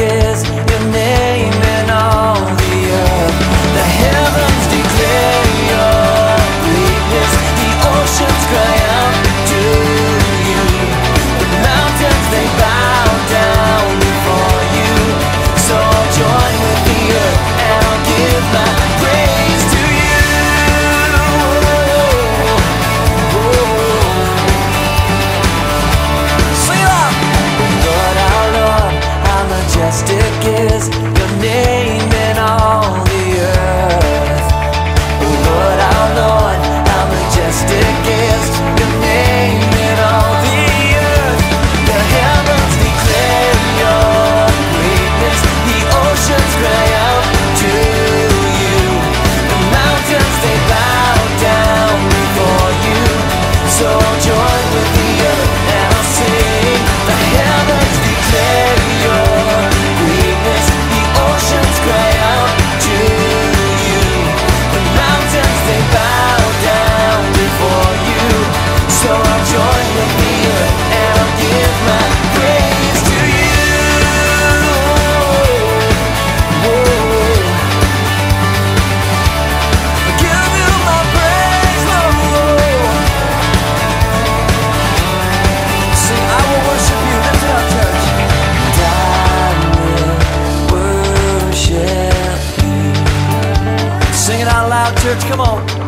is your name in all the earth. The heavens declare your greatness, the oceans cry out to you, the mountains they bow down before you. So I'll join with the earth and I'll give my praise to you. Sing it up! Lord, our Lord, how majestic is your name in all the earth. Lord, our Lord, how majestic is your name in all the earth. The heavens declare your greatness, the oceans cry out to you, the mountains they bow down before you. So I'll join with the earth and I'll sing. The heavens declare your greatness, the oceans cry out to you, the mountains they bow down before you. So I'll join with the earth and I'll give my praise to you. I'll give you my praise, Lord. Sing, I will worship you. Lift it up, church. And I will worship you. Sing it out loud, church. Come on.